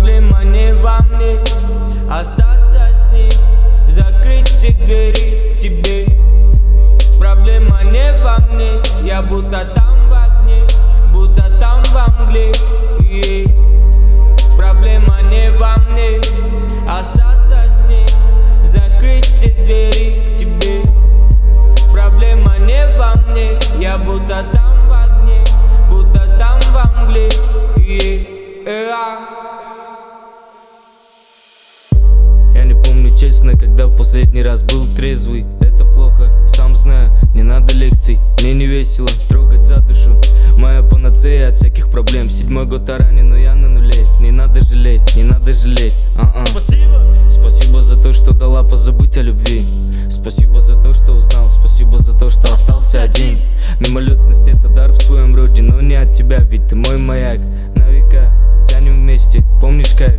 Проблема не во мне, остаться с ним, закрыть все двери в тебе. Проблема не во мне, я будто там в огне, будто там во мгле. Проблема не во мне, остаться с ним, закрыть все двери в тебе. Проблема не во мне, я будто там в огне, будто там во мгле. Я не помню честно, когда в последний раз был трезвый. Это плохо, сам знаю, не надо лекций. Мне не весело трогать за душу, моя панацея от всяких проблем. 7-й год ранен, но я на нуле. Не надо жалеть, не надо жалеть. Спасибо. Спасибо за то, что дала позабыть о любви. Спасибо за то, что узнал. Спасибо за то, что остался один. Мимолетность — это дар в своем роде, но не от тебя, ведь ты мой маяк. На века тянем вместе, помнишь кайф?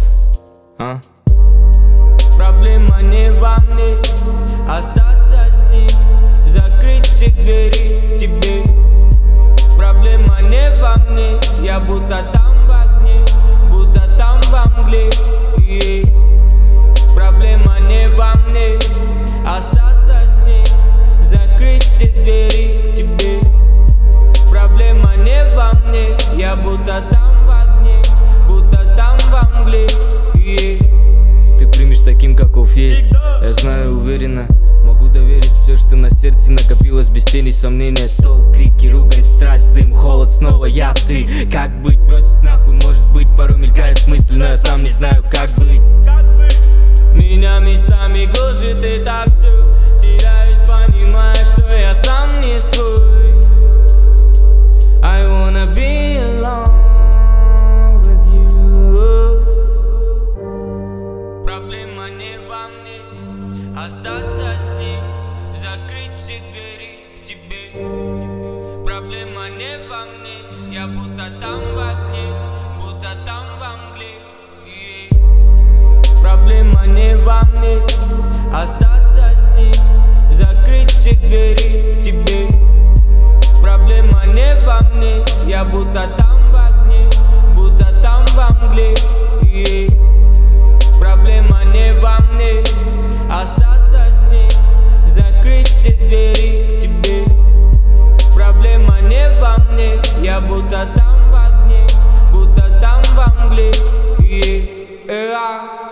Проблема не во мне, остаться с ним, закрыть все двери в тебе. Проблема не во мне, я будто там в огне, будто там во мгле. Проблема не во мне, остаться с ним, закрыть все двери в тебе. Проблема не во мне, я будто там в огне, будто там во мгле. Ты примешь таким, каков есть. Я знаю уверенно, могу доверить все, что на сердце накопилось без тени сомнения. Стол, крики, ругань, страсть, дым, холод, снова я, ты. Как быть? Бросить нахуй, может быть, порой мелькает мысль, но я сам не знаю, как быть. Меня местами гложет и так все, теряюсь, понимая, что я сам не свой. I wanna be alone with you. Проблема не во мне, остаться с ним, закрыть все двери в тебе. Проблема не во мне, я будто там в огне, будто там во мгле. Проблема не во мне, остаться с ним, закрыть все двери в тебе. Проблема не во мне, я будто там в огне, будто там во мгле. Проблема не во мне, остаться с ним, закрыть все двери в тебе. Проблема не во мне, я будто там в огне, будто там во мгле.